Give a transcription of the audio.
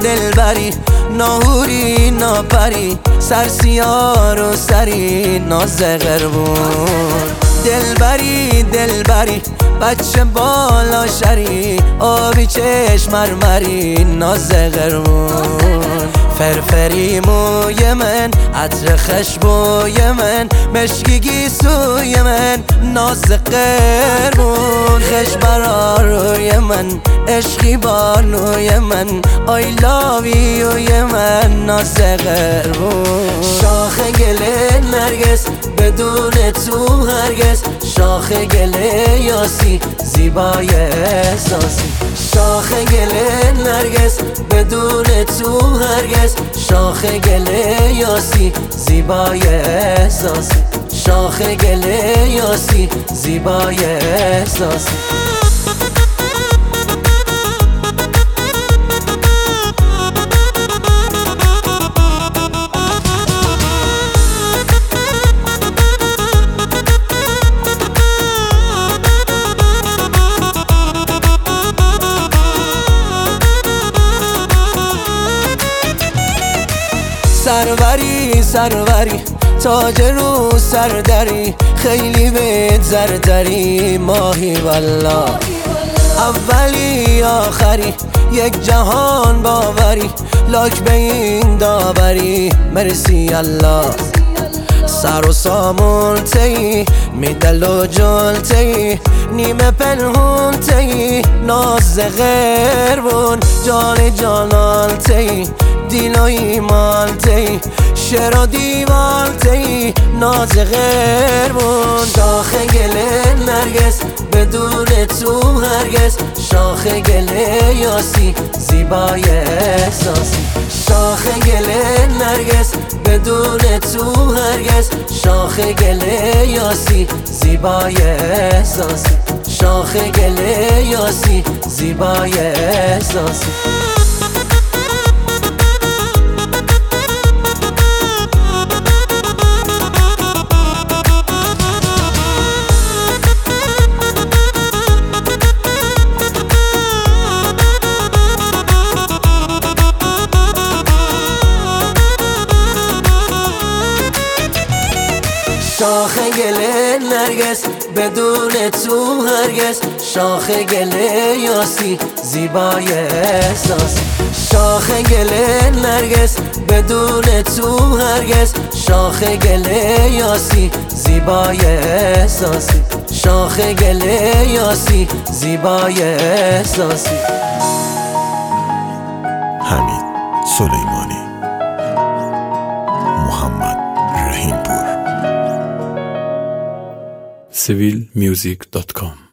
دلبری ناهوری ناپری سرسیار و سری ناز قربون دلبری دلبری بچه بالا شری آبی چشم مرمری ناز قربون فرفری موی من عطر خشبوی من مشکی گیسوی من ناز قربون خش برا روی من عشقی بانوی من I love you من ناز قربون شاخ گل نرگس بدون تو هرگز شاخ گل یاسی زیبای احساسی شاخ گل نرگس بدون تو هرگز شاخ گل یاسی زیبای احساسی شاخ گل یاسی زیبای احساسی سروری سروری تاج رو سردری خیلی بهت زردری ماهی والله اولی آخری یک جهان باوری لاک به این داوری مرسی الله سر و سامون تی میدل و جل تی نیمه پنهون تی ناز قربون جان جانان تی دین و ایمان تی شر و دیوان تی ناز قربون شاخ گل نرگس بدون تو هرگز شاخ گل یاسی زیبای احساسی شاخ گل نرگس بدون تو هرگز شاخ گل یاسی زیبای احساسی شاخ گل یاسی زیبای احساسی شاخ گل نرگس بدون تو هرگز شاخ گل یاسی زیبای احساسی شاخ گل نرگس بدون تو هرگز شاخ گل یاسی زیبای احساسی شاخ گل یاسی زیبای احساسی حمید سلیمانی محمد رحیم پور civilmusic.com